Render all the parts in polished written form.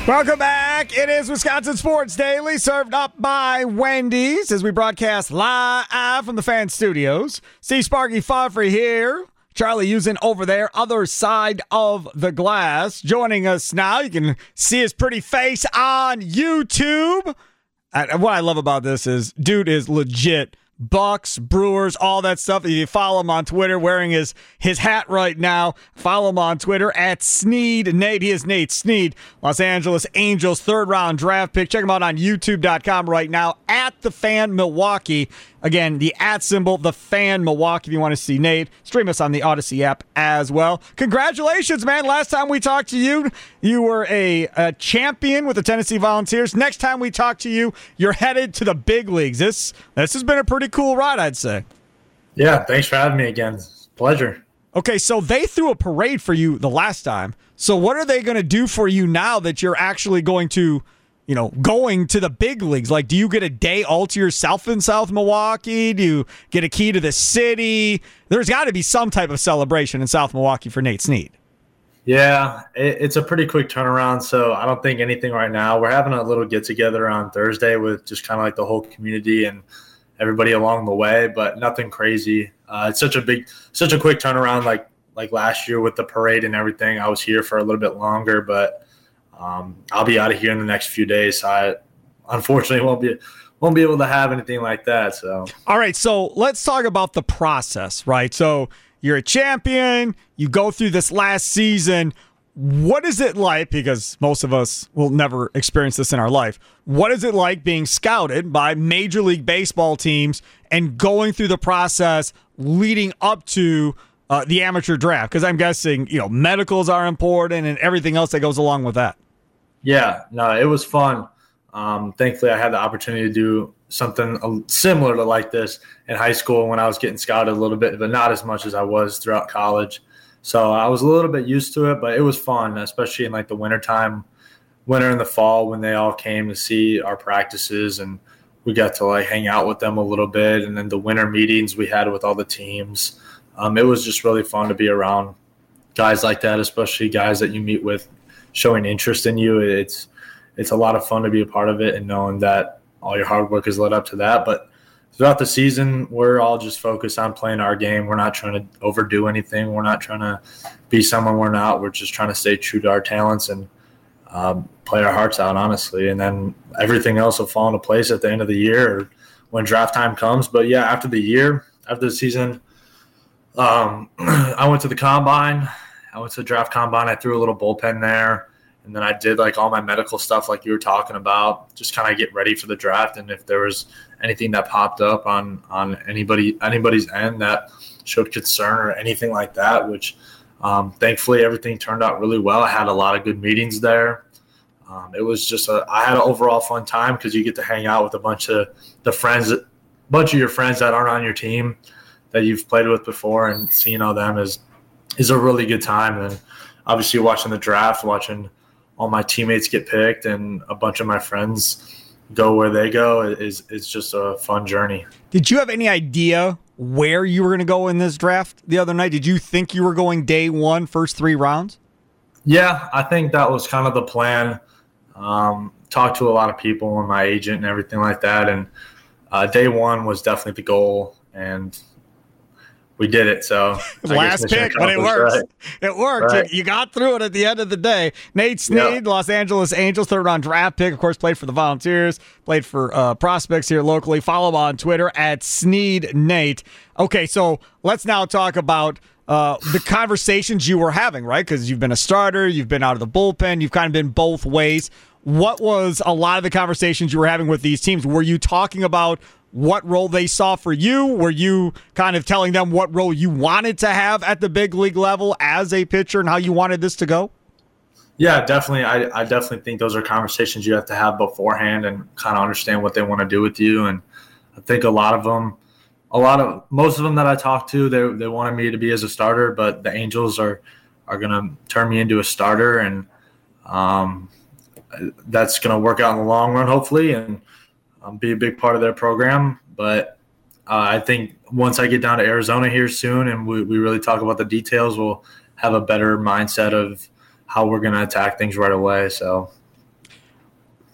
Welcome back. It is Wisconsin Sports Daily, served up by Wendy's as we broadcast live from the Fan Studios. Steve Sparky Fafry here. Charlie Usen over there, other side of the glass. Joining us now, you can see his pretty face on YouTube. And what I love about this is, dude is legit. Bucks, Brewers, all that stuff. If you follow him on Twitter, wearing his hat right now, follow him on Twitter at Sneed Nate. He is Nate Sneed, Los Angeles Angels third-round draft pick. Check him out on YouTube.com right now, at The Fan Milwaukee. Again, the @ symbol, The Fan Milwaukee, if you want to see Nate. Stream us on the Odyssey app as well. Congratulations, man. Last time we talked to you, you were a champion with the Tennessee Volunteers. Next time we talk to you, you're headed to the big leagues. This has been a pretty cool ride, I'd say. Yeah, thanks for having me again. It's a pleasure. Okay, so they threw a parade for you the last time. So what are they going to do for you now that you're actually going to the big leagues? Like, do you get a day all to yourself in South Milwaukee? Do you get a key to the city? There's got to be some type of celebration in South Milwaukee for Nate Sneed. Yeah, it's a pretty quick turnaround, so I don't think anything right now. We're having a little get-together on Thursday with just kind of like the whole community and everybody along the way, but nothing crazy. It's such a quick turnaround like last year with the parade and everything. I was here for a little bit longer, but I'll be out of here in the next few days. So I unfortunately won't be able to have anything like that. So all right, so let's talk about the process, right? So you're a champion, you go through this last season. What is it like, because most of us will never experience this in our life, what is it like being scouted by Major League Baseball teams and going through the process leading up to the amateur draft? Because I'm guessing, medicals are important and everything else that goes along with that. Yeah, no, it was fun. Thankfully, I had the opportunity to do something similar to like this in high school when I was getting scouted a little bit, but not as much as I was throughout college. So I was a little bit used to it, but it was fun, especially in like the winter and the fall when they all came to see our practices and we got to like hang out with them a little bit. And then the winter meetings we had with all the teams. It was just really fun to be around guys like that, especially guys that you meet with showing interest in you. It's a lot of fun to be a part of it and knowing that all your hard work has led up to that. But throughout the season, we're all just focused on playing our game. We're not trying to overdo anything. We're not trying to be someone we're not. We're just trying to stay true to our talents and play our hearts out, honestly. And then everything else will fall into place at the end of the year or when draft time comes. But, yeah, after the season, I went to the combine. I went to the draft combine. I threw a little bullpen there. And then I did like all my medical stuff like you were talking about, just kind of get ready for the draft. And if there was anything that popped up on anybody's end that showed concern or anything like that, which thankfully everything turned out really well. I had a lot of good meetings there. It was just I had an overall fun time because you get to hang out with a bunch of your friends that aren't on your team that you've played with before, and seeing all them is a really good time. And obviously watching the draft, watching all my teammates get picked and a bunch of my friends go where they go is just a fun journey. Did you have any idea where you were going to go in this draft the other night? Did you think you were going day one, first 3 rounds? Yeah, I think that was kind of the plan. Talked to a lot of people and my agent and everything like that. And day one was definitely the goal. And we did it, so last pick, but it works. Right. It worked. Right. You got through it at the end of the day. Nate Sneed, Los Angeles Angels, third-round draft pick. Of course, played for the Volunteers, played for prospects here locally. Follow him on Twitter at Sneed Nate. Okay, so let's now talk about the conversations you were having, right? Because you've been a starter, you've been out of the bullpen, you've kind of been both ways. What was a lot of the conversations you were having with these teams? Were you talking about what role they saw for you? Were you kind of telling them what role you wanted to have at the big league level as a pitcher and how you wanted this to go? Yeah, definitely. I definitely think those are conversations you have to have beforehand and kind of understand what they want to do with you. And I think most of them that I talked to, they wanted me to be as a starter, but the Angels are going to turn me into a starter, and that's going to work out in the long run, hopefully, and be a big part of their program. But I think once I get down to Arizona here soon and we really talk about the details, we'll have a better mindset of how we're going to attack things right away. So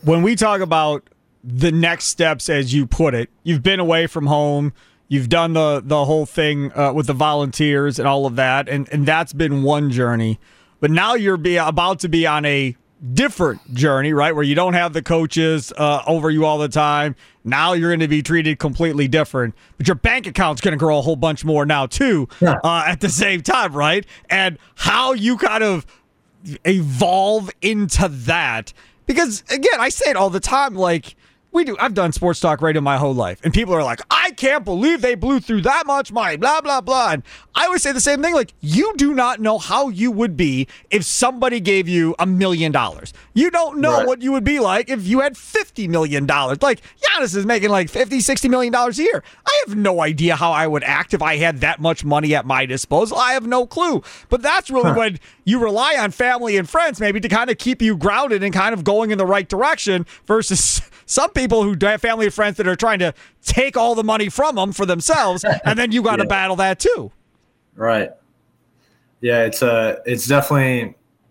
when we talk about the next steps, as you put it, you've been away from home. You've done the whole thing with the Volunteers and all of that, and that's been one journey. But now you're about to be on a different journey, right, where you don't have the coaches over you all the time. Now you're going to be treated completely different. But your bank account's going to grow a whole bunch more now, too, at the same time, right? And how you kind of evolve into that. Because, again, I say it all the time, like, I've done sports talk radio my whole life, and people are like, I can't believe they blew through that much money, blah, blah, blah. And I always say the same thing, like, you do not know how you would be if somebody gave you $1 million. You don't know what you would be like if you had $50 million. Like, Giannis is making like $50-60 million a year. I have no idea how I would act if I had that much money at my disposal. I have no clue. But that's really when you rely on family and friends maybe to kind of keep you grounded and kind of going in the right direction versus some people who have family and friends that are trying to take all the money from them for themselves, and then you got to battle that too. Right. Yeah, it's definitely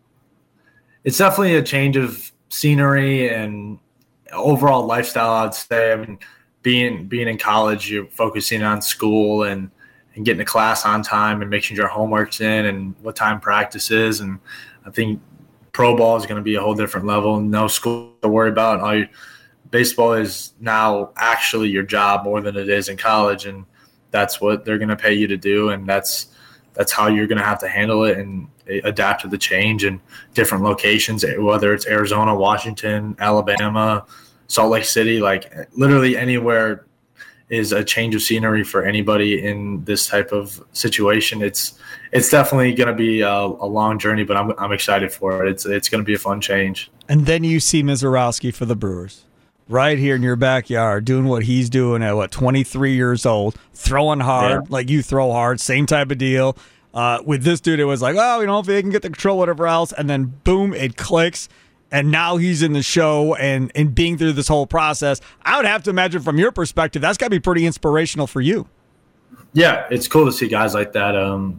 a change of scenery and overall lifestyle, I'd say. I mean, being in college, you're focusing on school and getting to class on time and making sure your homework's in and what time practice is. And I think pro ball is going to be a whole different level. No school to worry about. Baseball is now actually your job more than it is in college, and that's what they're going to pay you to do, and that's how you're going to have to handle it and adapt to the change in different locations, whether it's Arizona, Washington, Alabama, Salt Lake City. Like, literally anywhere is a change of scenery for anybody in this type of situation. It's definitely going to be a long journey, but I'm excited for it. It's going to be a fun change. And then you see Misiorowski for the Brewers. Right here in your backyard, doing what he's doing at, 23 years old, throwing hard, like you throw hard, same type of deal. With this dude, it was like, if they can get the control, whatever else, and then boom, it clicks, and now he's in the show and being through this whole process. I would have to imagine from your perspective, that's got to be pretty inspirational for you. Yeah, it's cool to see guys like that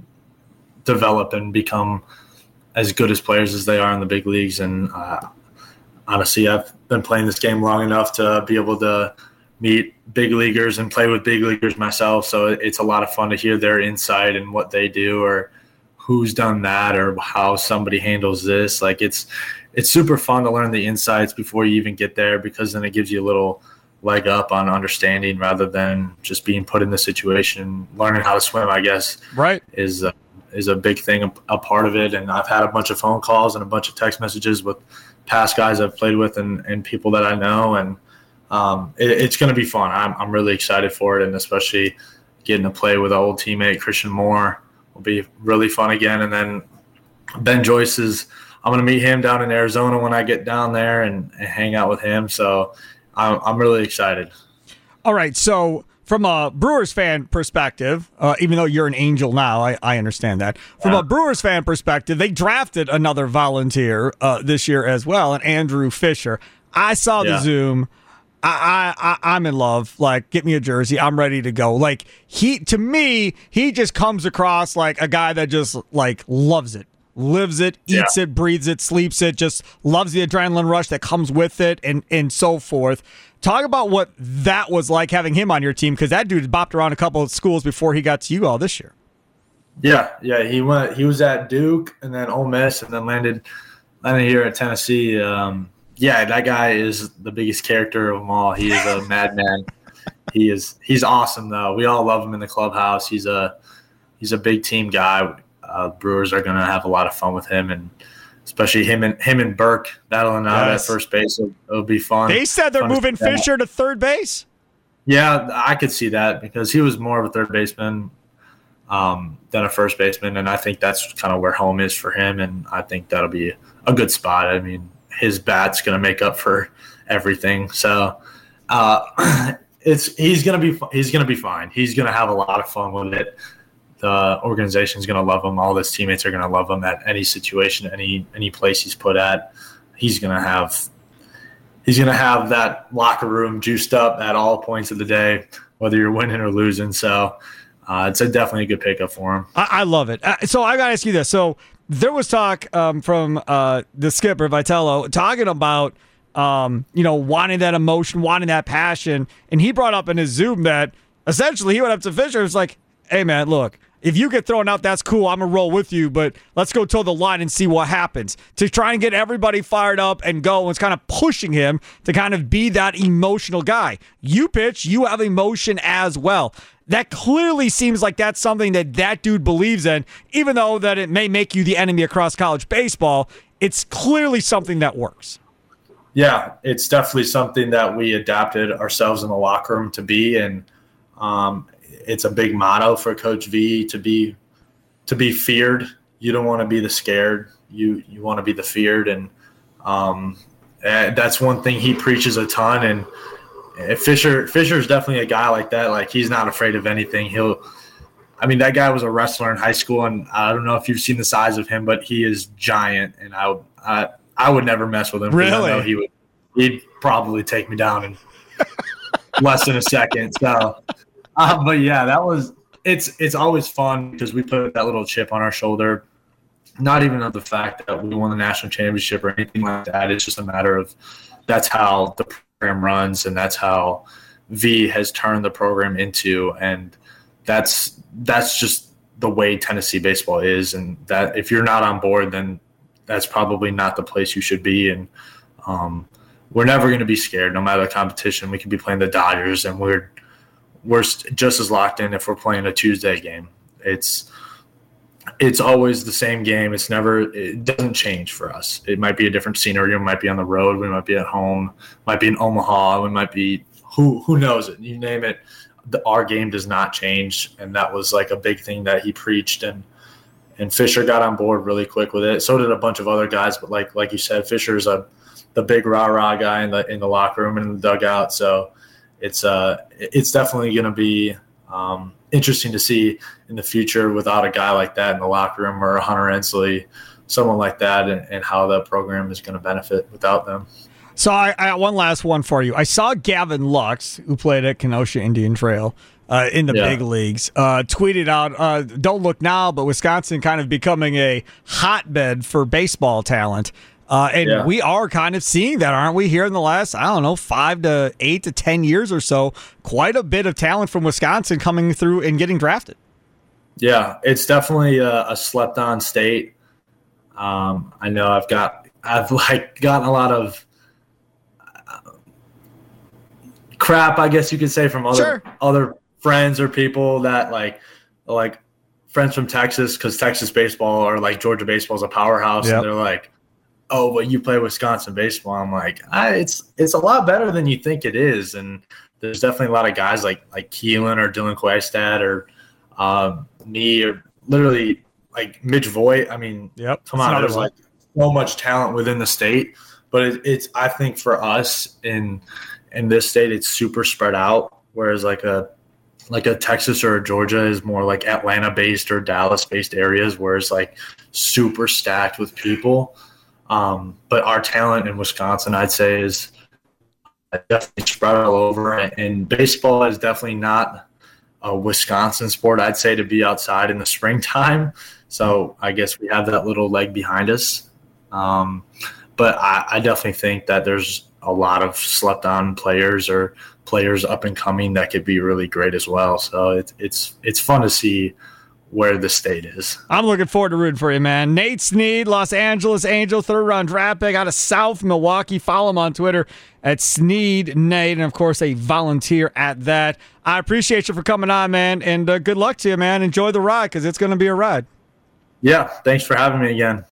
develop and become as good as players as they are in the big leagues, and honestly, I've been playing this game long enough to be able to meet big leaguers and play with big leaguers myself. So it's a lot of fun to hear their insight and what they do or who's done that or how somebody handles this. Like, it's super fun to learn the insights before you even get there, because then it gives you a little leg up on understanding rather than just being put in the situation. Learning how to swim, I guess, is a big thing, a part of it. And I've had a bunch of phone calls and a bunch of text messages with past guys I've played with and people that I know, and it's going to be fun. I'm really excited for it, and especially getting to play with an old teammate, Christian Moore, will be really fun again. And then Ben Joyce I'm going to meet him down in Arizona when I get down there and hang out with him. So I'm really excited. All right, so from a Brewers fan perspective, even though you're an Angel now, I understand that. From a Brewers fan perspective, they drafted another Volunteer this year as well, and Andrew Fisher. I saw the Zoom. I'm in love. Like, get me a jersey. I'm ready to go. Like, to me, he just comes across like a guy that just like loves it, lives it, eats it, breathes it, sleeps it, just loves the adrenaline rush that comes with it, and so forth. Talk about what that was like having him on your team, because that dude bopped around a couple of schools before he got to you all this year. Yeah, he was at Duke and then Ole Miss and then landed here at Tennessee. That guy is the biggest character of them all. He is a madman. He's awesome though. We all love him in the clubhouse. He's a big team guy. Brewers are going to have a lot of fun with him, and especially him and Burke battling out at first base. It'll be fun. They said they're moving Fisher to third base. Yeah, I could see that because he was more of a third baseman than a first baseman, and I think that's kind of where home is for him, and I think that'll be a good spot. I mean, his bat's going to make up for everything. So he's going to be fine. He's going to have a lot of fun with it. The organization's going to love him. All his teammates are going to love him at any situation, any place he's put at. He's going to have that locker room juiced up at all points of the day, whether you're winning or losing. So it's definitely a good pickup for him. I love it. So I got to ask you this. So there was talk from the skipper, Vitello, talking about wanting that emotion, wanting that passion. And he brought up in his Zoom that essentially he went up to Fisher and was like, hey, man, look, if you get thrown out, that's cool. I'm going to roll with you, but let's go toe the line and see what happens. To try and get everybody fired up and go, and it's kind of pushing him to kind of be that emotional guy. You pitch, you have emotion as well. That clearly seems like that's something that dude believes in, even though that it may make you the enemy across college baseball. It's clearly something that works. Yeah, it's definitely something that we adapted ourselves in the locker room to be, and it's a big motto for Coach V to be feared. You don't want to be the scared. You want to be the feared, and that's one thing he preaches a ton. And Fisher's definitely a guy like that. Like, he's not afraid of anything. That guy was a wrestler in high school, and I don't know if you've seen the size of him, but he is giant, and I would never mess with him. Really? I know he'd probably take me down in less than a second. So, but yeah, it's always fun because we put that little chip on our shoulder. Not even of the fact that we won the national championship or anything like that. It's just a matter of that's how the program runs, and that's how V has turned the program into, and that's just the way Tennessee baseball is. And that if you're not on board, then that's probably not the place you should be. And we're never going to be scared, no matter the competition. We could be playing the Dodgers, and we're just as locked in if we're playing a Tuesday game. It's always the same game. It doesn't change for us. It might be a different scenery. We might be on the road. We might be at home. Might be in Omaha. We might be who knows it. You name it. Our game does not change, and that was like a big thing that he preached. And Fisher got on board really quick with it. So did a bunch of other guys. But like you said, Fisher's the big rah-rah guy in the locker room and in the dugout. So it's definitely going to be interesting to see in the future without a guy like that in the locker room, or Hunter Ensley, someone like that, and how the program is going to benefit without them. So I got one last one for you. I saw Gavin Lux, who played at Kenosha Indian Trail in the big leagues, tweeted out, don't look now, but Wisconsin kind of becoming a hotbed for baseball talent. We are kind of seeing that, aren't we, here in the last, 5 to 8 to 10 years or so. Quite a bit of talent from Wisconsin coming through and getting drafted. Yeah, it's definitely a slept-on state. I know I've gotten a lot of crap, I guess you could say, from other friends or people that like friends from Texas, because Texas baseball or like Georgia baseball is a powerhouse, and they're like, oh, but you play Wisconsin baseball. I'm like, it's a lot better than you think it is. And there's definitely a lot of guys like Keelan or Dylan Quaistad or me, or literally like Mitch Voigt. I mean, come on, there's like so much talent within the state. But it's I think for us in this state, it's super spread out. Whereas like a Texas or a Georgia is more like Atlanta-based or Dallas-based areas, where it's like super stacked with people. But our talent in Wisconsin, I'd say, is definitely spread all over. And baseball is definitely not a Wisconsin sport, I'd say, to be outside in the springtime. So I guess we have that little leg behind us. But I definitely think that there's a lot of slept-on players or players up and coming that could be really great as well. So it's fun to see where the state is. I'm looking forward to rooting for you, man. Nate Snead, Los Angeles Angel, third-round draft pick out of South Milwaukee. Follow him on Twitter at Snead Nate, and, of course, a volunteer at that. I appreciate you for coming on, man, and good luck to you, man. Enjoy the ride, because it's going to be a ride. Yeah, thanks for having me again.